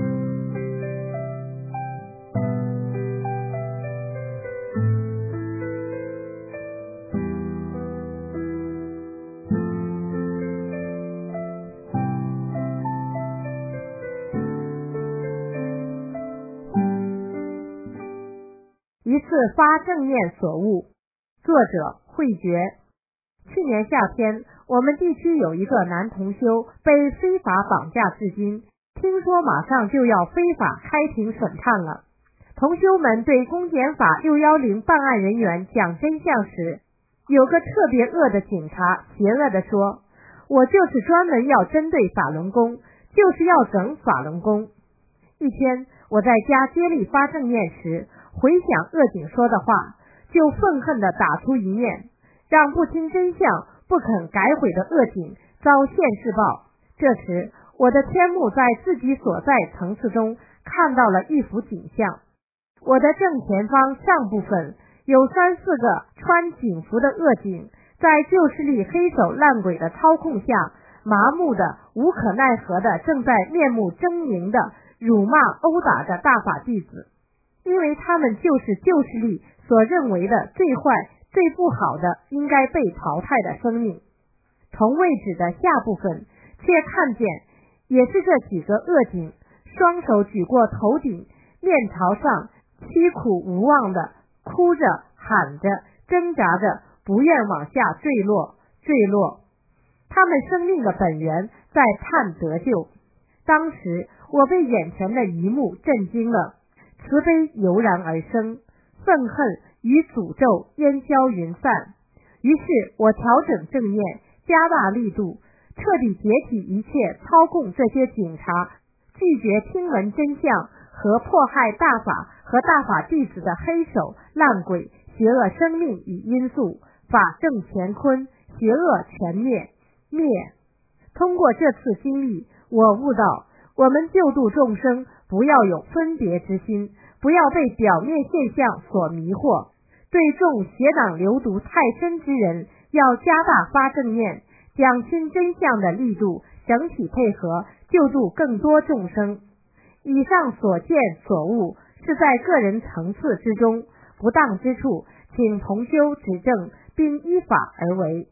一次发正念所悟，作者慧觉。去年夏天，我们地区有一个男同修被非法绑架至今，听说马上就要非法开庭审判了。同修们对公检法六一零办案人员讲真相时，有个特别恶的警察邪恶地说，我就是专门要针对法轮功，就是要整法轮功。 一天，我在家接力发正念时，回想恶警说的话，就愤恨地打出一念，让不听真相、不肯改悔的恶警遭现世报。这时，我的天目在自己所在层次中看到了一幅景象。我的正前方上部分有三四个穿警服的恶警，在旧势力黑手烂鬼的操控下，麻木的、无可奈何的正在面目狰狞的辱骂、殴打着大法弟子，因为他们就是旧势力所认为的最坏、最不好的、应该被淘汰的生命。同位置的下部分却看见，也是这几个恶警，双手举过头顶，面朝上，凄苦无望的哭着、喊着、挣扎着，不愿往下坠落、坠落。他们生命的本源在盼得救。当时我被眼前的一幕震惊了，慈悲油然而生，愤恨与诅咒烟消云散。于是我调整正念，加大力度，彻底解体一切操控这些警察、拒绝听闻真相和迫害大法和大法弟子的黑手、烂鬼、邪恶生命与因素，法正乾坤，邪恶全灭灭。通过这次经历，我悟到，我们救度众生，不要有分别之心，不要被表面现象所迷惑。对众邪党流毒太深之人，要加大发正念，讲清真相的力度，整体配合，救助更多众生。以上所见所悟是在个人层次之中，不当之处，请同修指正，并依法而为。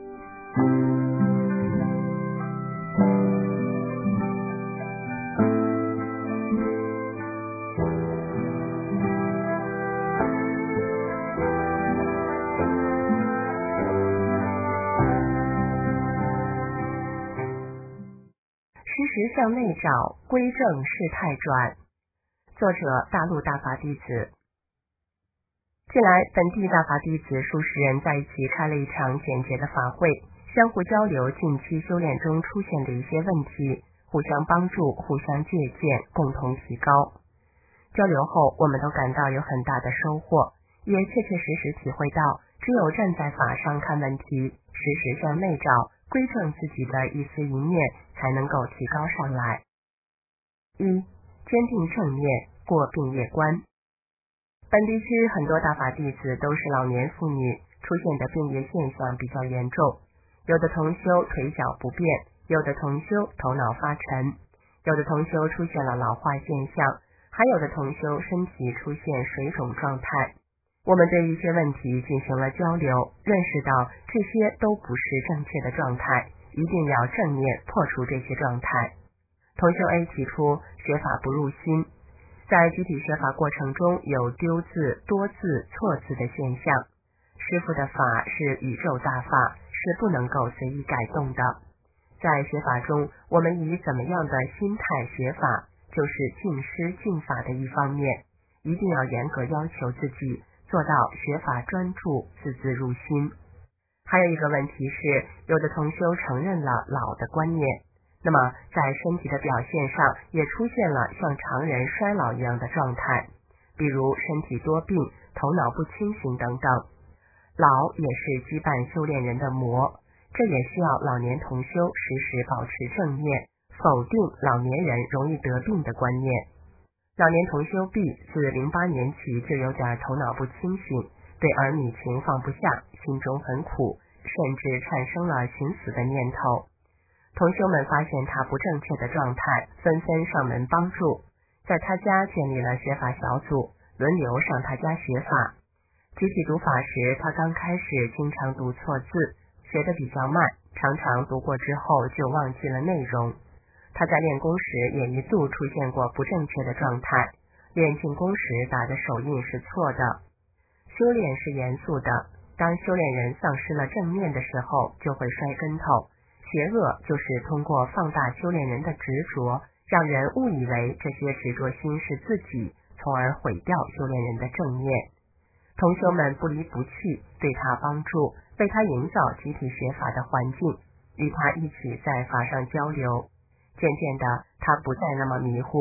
时时向内找，归正事态转。作者：大陆大法弟子。近来，本地大法弟子数十人在一起开了一场简洁的法会，相互交流近期修炼中出现的一些问题，互相帮助，互相借鉴，共同提高。交流后，我们都感到有很大的收获，也确确实实体会到，只有站在法上看问题，时时向内找，归正自己的一丝一念，才能够提高上来。一、坚定正念，过病业关。本地区很多大法弟子都是老年妇女，出现的病业现象比较严重，有的同修腿脚不便，有的同修头脑发沉，有的同修出现了老化现象，还有的同修身体出现水肿状态。我们对一些问题进行了交流，认识到这些都不是正确的状态，一定要正念破除这些状态。同修 A 提出学法不入心，在集体学法过程中有丢字、多字、错字的现象。师父的法是宇宙大法，是不能够随意改动的。在学法中，我们以怎么样的心态学法，就是敬师敬法的一方面，一定要严格要求自己，做到学法专注，字字入心。还有一个问题是，有的同修承认了老的观念，那么在身体的表现上也出现了像常人衰老一样的状态，比如身体多病、头脑不清醒等等。老也是羁绊修炼人的魔，这也需要老年同修时时保持正念，否定老年人容易得病的观念。老年同修 B 自零八年起就有点头脑不清醒，对儿女情放不下，心中很苦，甚至产生了寻死的念头。同修们发现他不正确的状态，纷纷上门帮助，在他家建立了学法小组，轮流上他家学法。集体读法时，他刚开始经常读错字，学得比较慢，常常读过之后就忘记了内容。他在练功时也一度出现过不正确的状态，练静功时打的手印是错的。修炼是严肃的，当修炼人丧失了正念的时候，就会摔跟头。邪恶就是通过放大修炼人的执着，让人误以为这些执着心是自己，从而毁掉修炼人的正念。同修们不离不弃，对他帮助，为他营造集体学法的环境，与他一起在法上交流。渐渐的，他不再那么迷糊，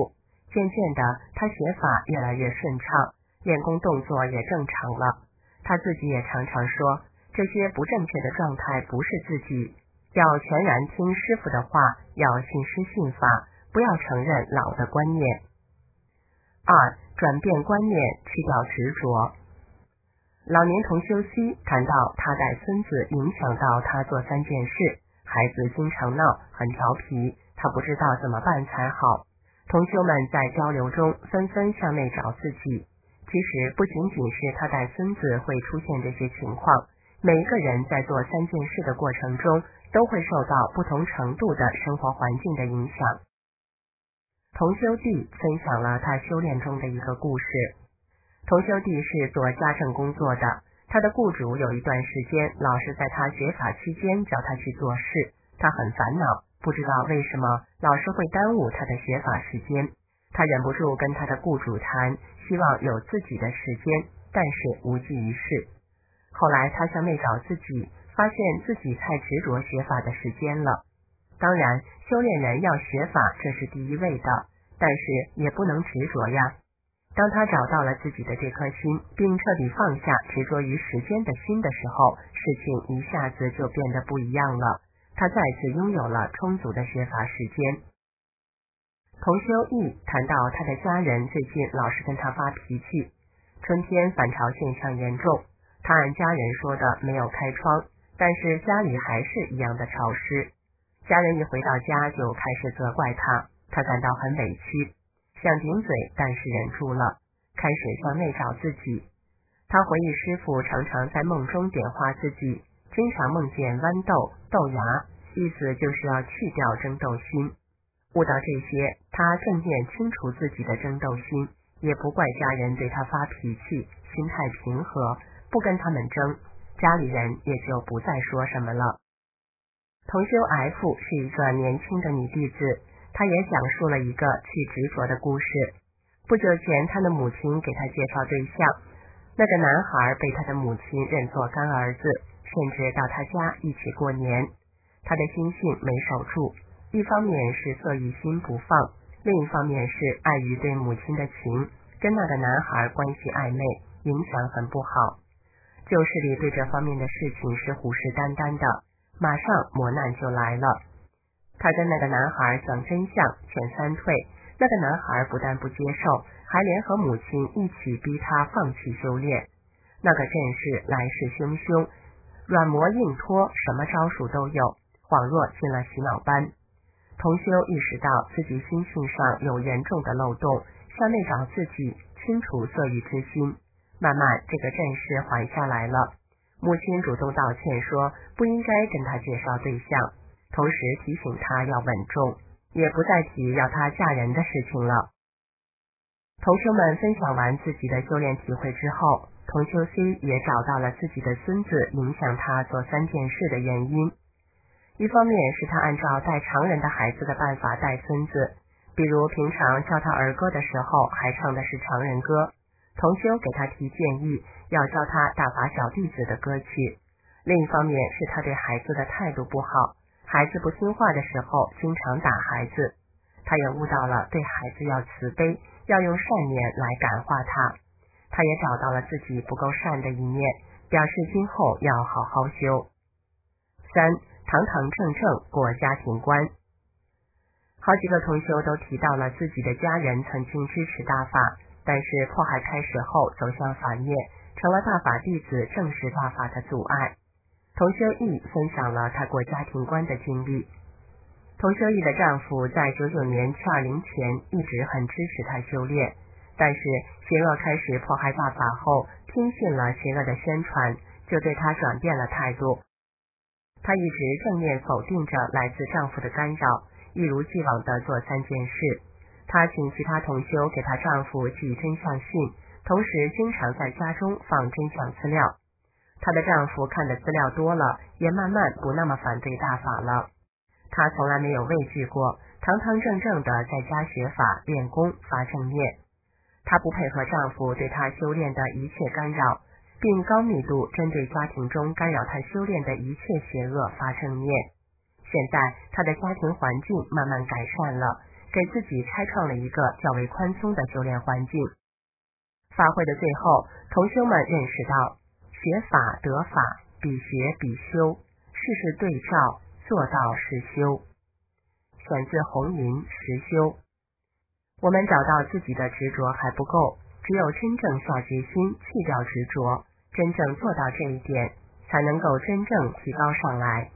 渐渐的，他学法越来越顺畅，练功动作也正常了。他自己也常常说，这些不正确的状态不是自己，要全然听师父的话，要信师信法，不要承认老的观念。二、转变观念，去掉执着。老年同修 C 谈到他带孙子影响到他做三件事，孩子经常闹，很调皮，他不知道怎么办才好。同修们在交流中纷纷向内找自己，其实不仅仅是他带孙子会出现这些情况，每一个人在做三件事的过程中都会受到不同程度的生活环境的影响。同修弟分享了他修炼中的一个故事。同修弟是做家政工作的，他的雇主有一段时间老是在他学法期间叫他去做事，他很烦恼，不知道为什么老是会耽误他的学法时间。他忍不住跟他的雇主谈，希望有自己的时间，但是无济于事。后来他向内找自己，发现自己太执着学法的时间了。当然，修炼人要学法，这是第一位的，但是也不能执着呀。当他找到了自己的这颗心，并彻底放下执着于时间的心的时候，事情一下子就变得不一样了。他再次拥有了充足的学法时间。同修义谈到他的家人最近老是跟他发脾气，春天反潮现象严重，他按家人说的没有开窗，但是家里还是一样的潮湿。家人一回到家就开始责怪他，他感到很委屈，想顶嘴，但是忍住了，开始向内找自己。他回忆师父常常在梦中点化自己，经常梦见豌豆、豆芽，意思就是要去掉争斗心。悟到这些，他正念清除自己的争斗心，也不怪家人对他发脾气，心态平和，不跟他们争，家里人也就不再说什么了。同修 F 是一个年轻的女弟子，她也讲述了一个去执着的故事。不久前，她的母亲给她介绍对象，那个男孩被他的母亲认作干儿子，甚至到他家一起过年。他的心性没守住，一方面是色欲心不放，另一方面是碍于对母亲的情，跟那个男孩关系暧昧，影响很不好。旧事里对这方面的事情是虎视眈眈的，马上磨难就来了。他跟那个男孩讲真相，劝三退，那个男孩不但不接受，还联合母亲一起逼他放弃修炼。那个阵势来势汹汹，软磨硬拖，什么招数都有，恍若进了洗脑班。同修意识到自己心性上有严重的漏洞，向内找自己，清除色欲之心。慢慢这个阵势缓下来了，母亲主动道歉说不应该跟他介绍对象，同时提醒他要稳重，也不再提要他嫁人的事情了。同修们分享完自己的修炼体会之后，同修 C 也找到了自己的孙子影响他做三件事的原因。一方面是他按照带常人的孩子的办法带孙子，比如平常教他儿歌的时候还唱的是常人歌，同修给他提建议要教他大法小弟子的歌曲。另一方面是他对孩子的态度不好，孩子不听话的时候经常打孩子，他也悟到了对孩子要慈悲，要用善念来感化他。他也找到了自己不够善的一面，表示今后要好好修。三、堂堂正正过家庭观。好几个同修都提到了自己的家人曾经支持大法，但是迫害开始后走向反面，成了大法弟子正视大法的阻碍。同修义分享了他过家庭观的经历。同修义的丈夫在九九年七二零前一直很支持他修炼，但是邪恶开始迫害大法后，听信了邪恶的宣传，就对他转变了态度。她一直正面否定着来自丈夫的干扰，一如既往地做三件事。她请其他同修给她丈夫寄真相信，同时经常在家中放真相资料。她的丈夫看的资料多了，也慢慢不那么反对大法了。她从来没有畏惧过，堂堂正正地在家学法练功发正念。她不配合丈夫对她修炼的一切干扰，并高密度针对家庭中干扰她修炼的一切邪恶发正念。现在她的家庭环境慢慢改善了， 给自己开创了一个较为宽松的修炼环境。法会的最后，同修们认识到，学法得法，比学比修，事事对照，做到是修。选自红云实修。我们找到自己的执着还不够，只有真正下决心，弃掉执着，真正做到这一点，才能够真正提高上来。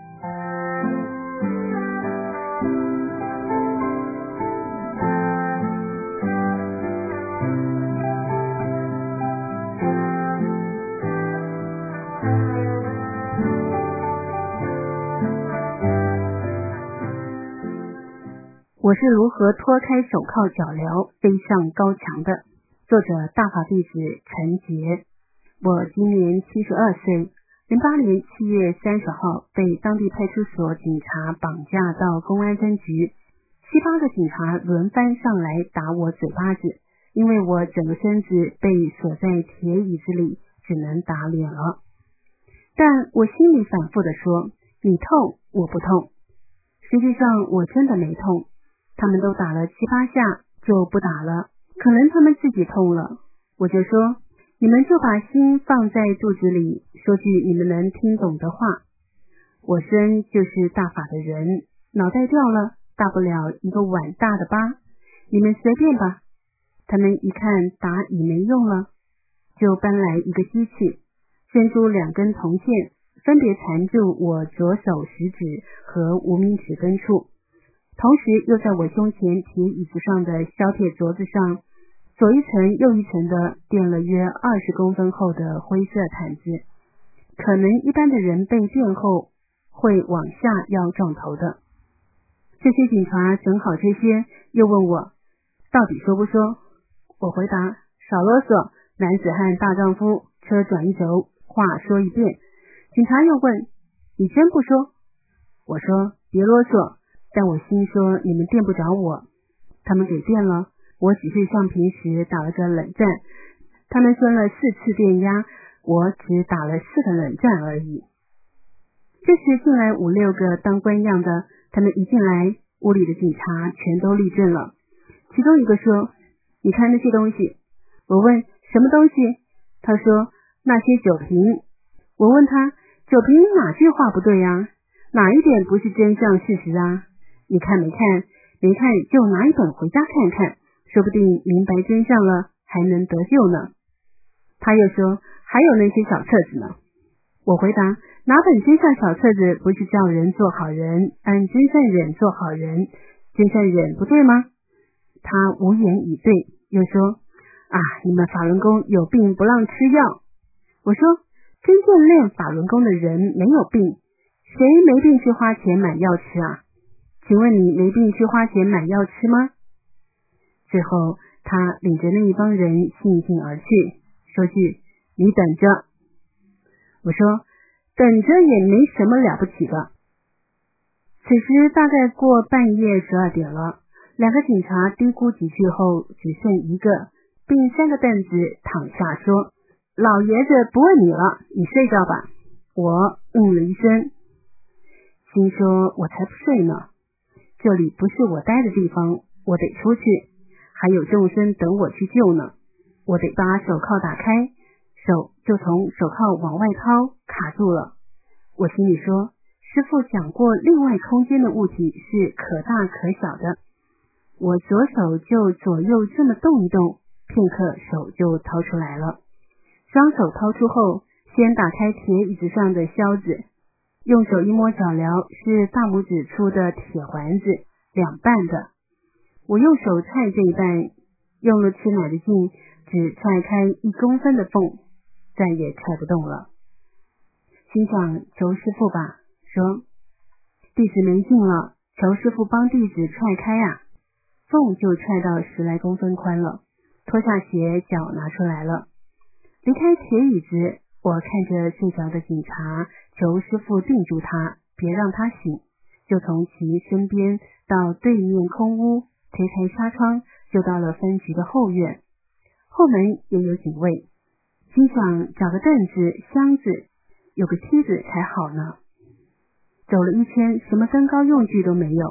我是如何脱开手铐脚镣飞上高墙的。作者大法弟子陈杰。我今年七十二岁，零八年七月三十号被当地派出所警察绑架到公安分局，七八个警察轮番上来打我嘴巴子，因为我整个身子被锁在铁椅子里，只能打脸了。但我心里反复地说，你痛我不痛。实际上我真的没痛，他们都打了七八下就不打了，可能他们自己痛了。我就说，你们就把心放在肚子里，说句你们能听懂的话。我生就是大法的人，脑袋掉了，大不了一个碗大的疤，你们随便吧。他们一看打已没用了，就搬来一个机器，伸出两根铜线，分别缠住我左手食指和无名指根处，同时又在我胸前铁椅子上的削铁镯子上左一层右一层的垫了约二十公分厚的灰色毯子，可能一般的人被垫后会往下要撞头的。这些警察整好这些，又问我到底说不说。我回答，少啰嗦，男子汉大丈夫，车转一轴，话说一遍。警察又问，你真不说？我说别啰嗦，但我心说你们垫不着我。他们给垫了，我只是像平时打了个冷战，他们分了四次电压，我只打了四个冷战而已。这时进来五六个当官样的，他们一进来，屋里的警察全都立正了。其中一个说，你看那些东西。我问什么东西？他说那些酒瓶。我问他，酒瓶哪句话不对啊？哪一点不是真相事实啊？你看没看？没看就拿一本回家看看，说不定明白真相了，还能得救呢。他又说，还有那些小册子呢。我回答，哪本真相小册子不是叫人做好人，按真善忍做好人，真善忍不对吗？他无言以对，又说，啊，你们法轮功有病不让吃药。我说，真正练法轮功的人没有病，谁没病去花钱买药吃啊？请问你没病去花钱买药吃吗？最后他领着那一帮人悻悻而去，说句，你等着。我说，等着也没什么了不起的。此时大概过半夜十二点了，两个警察嘀咕几句后，只剩一个，并三个凳子躺下说，老爷子不问你了，你睡觉吧。我嗯了一声，心说我才不睡呢，这里不是我待的地方，我得出去，还有众生等我去救呢。我得把手铐打开，手就从手铐往外掏，卡住了。我心里说，师父讲过另外空间的物体是可大可小的，我左手就左右这么动一动，片刻手就掏出来了。双手掏出后，先打开铁椅子上的销子，用手一摸脚镣，是大拇指粗的铁环子，两半的。我用手踹这一半，用了吃奶的劲，只踹开一公分的缝，再也踹不动了。心想求师父吧，说弟子没劲了，求师父帮弟子踹开啊。缝就踹到十来公分宽了，脱下鞋，脚拿出来了。离开铁椅子，我看着睡着的警察，求师父定住他，别让他醒，就从其身边到对面空屋，推开纱窗，就到了分局的后院。后门也有警卫，心想找个凳子、箱子，有个梯子才好呢。走了一圈，什么登高用具都没有，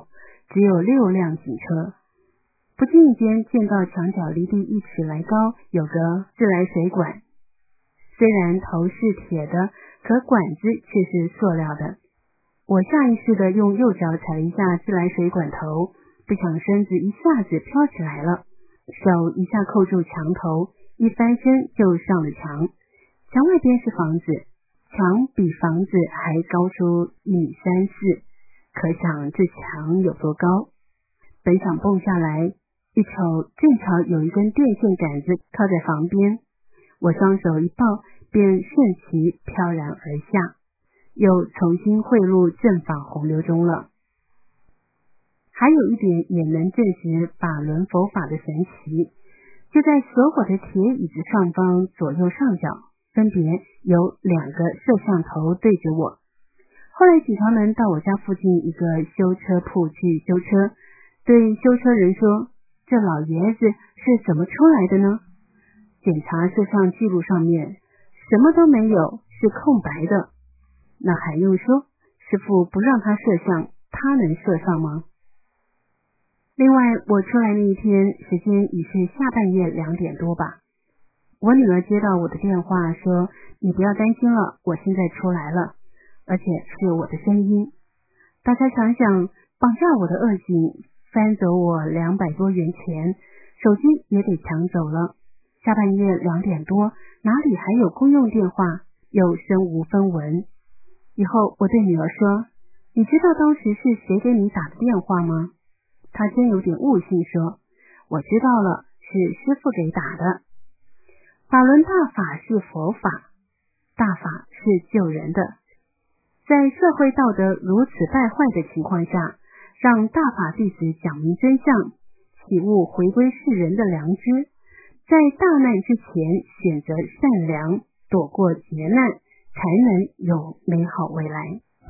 只有六辆警车。不经意间见到墙角离地一尺来高有个自来水管，虽然头是铁的，可管子却是塑料的。我下意识地用右脚踩了一下自来水管头，不想身子一下子飘起来了，手一下扣住墙头，一翻身就上了墙。墙外边是房子，墙比房子还高出一米三四，可想这墙有多高。本想蹦下来，一瞅正巧有一根电线杆子靠在房边，我双手一抱，便顺其飘然而下，又重新汇入正法洪流中了。还有一点也能证实法轮佛法的神奇，就在锁火的铁椅子上方左右上角分别有两个摄像头对着我。后来警察们到我家附近一个修车铺去修车，对修车人说，这老爷子是怎么出来的呢？检查摄像记录上面什么都没有，是空白的。那还用说，师父不让他摄像，他能摄上吗？另外，我出来那一天时间已是下半夜两点多吧。我女儿接到我的电话说，你不要担心了，我现在出来了，而且是我的声音。大家想想，绑架我的恶警，翻走我两百多元钱，手机也得抢走了。下半夜两点多，哪里还有公用电话，又身无分文。以后我对女儿说，你知道当时是谁给你打的电话吗？她真有点悟性说，我知道了，是师父给打的。法轮大法是佛法，大法是救人的。在社会道德如此败坏的情况下，让大法弟子讲明真相，启悟回归世人的良知，在大难之前选择善良，躲过劫难，才能有美好未来。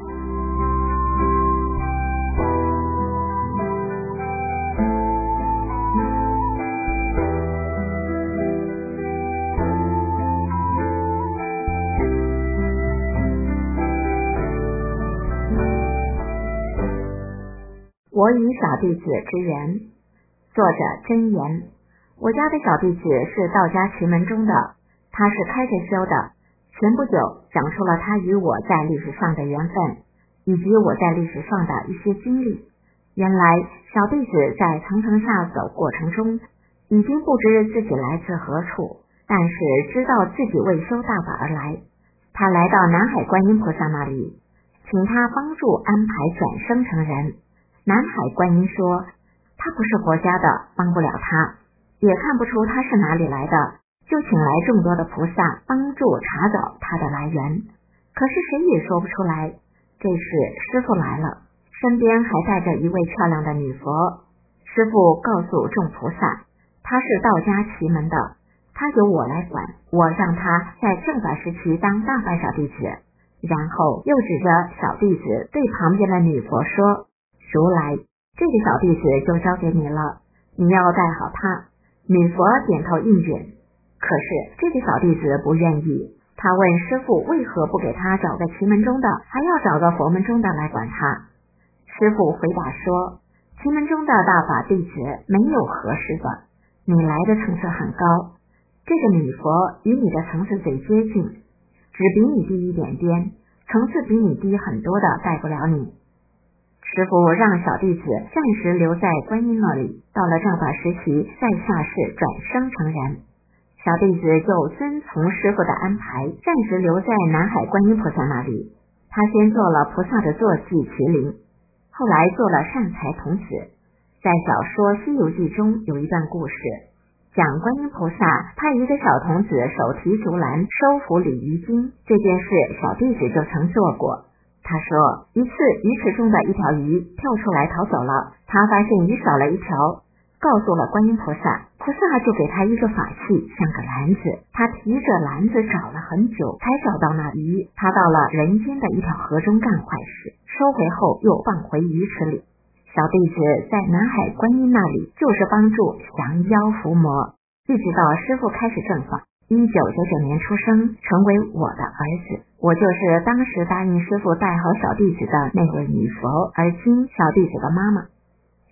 我与小弟子之缘。作者真言。我家的小弟子是道家奇门中的，他是开着修的。前不久讲述了他与我在历史上的缘分，以及我在历史上的一些经历。原来小弟子在层层下走过程中，已经不知自己来自何处，但是知道自己为修大法而来。他来到南海观音菩萨那里，请他帮助安排转生成人。南海观音说，他不是佛家的，帮不了他，也看不出他是哪里来的，就请来众多的菩萨帮助查找他的来源。可是谁也说不出来。这时师父来了，身边还带着一位漂亮的女佛。师父告诉众菩萨，他是道家奇门的，他由我来管，我让他在正法时期当大法小弟子。然后又指着小弟子对旁边的女佛说，如来，这个小弟子就交给你了，你要带好他。女佛点头应允。可是这个小弟子不愿意，他问师父为何不给他找个奇门中的，还要找个佛门中的来管他。师父回答说，奇门中的大法弟子没有合适的，你来的层次很高，这个女佛与你的层次最接近，只比你低一点点，层次比你低很多的带不了你。师父让小弟子暂时留在观音那里，到了正法时期再下世转生成人。小弟子就遵从师父的安排，暂时留在南海观音菩萨那里。他先做了菩萨的坐骑麒麟，后来做了善财童子。在小说《西游记》中有一段故事，讲观音菩萨派一个小童子手提竹篮收服鲤鱼精，这件事小弟子就曾做过。他说，一次鱼池中的一条鱼跳出来逃走了，他发现鱼少了一条，告诉了观音菩萨，菩萨就给他一个法器，像个篮子，他提着篮子找了很久才找到那鱼。他到了人间的一条河中干坏事，收回后又放回鱼池里。小弟子在南海观音那里就是帮助降妖伏魔，一直到师父开始正法，一九九九年出生，成为我的儿子。我就是当时答应师父带好小弟子的那位女佛，而今小弟子的妈妈。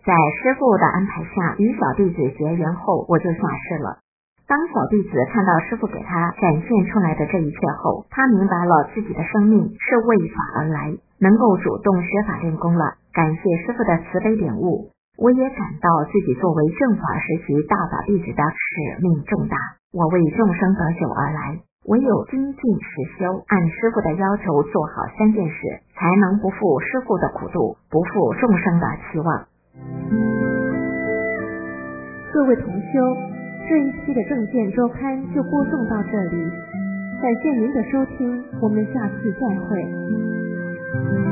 在师父的安排下，与小弟子结缘后，我就下世了。当小弟子看到师父给他展现出来的这一切后，他明白了自己的生命是为法而来，能够主动学法练功了。感谢师父的慈悲点悟，我也感到自己作为正法时期大法弟子的使命重大。我为众生得救而来，唯有精进实修，按师父的要求做好三件事，才能不负师父的苦度，不负众生的期望。 各位同修，这一期的正见周刊就播送到这里，感谢您的收听，我们下次再会。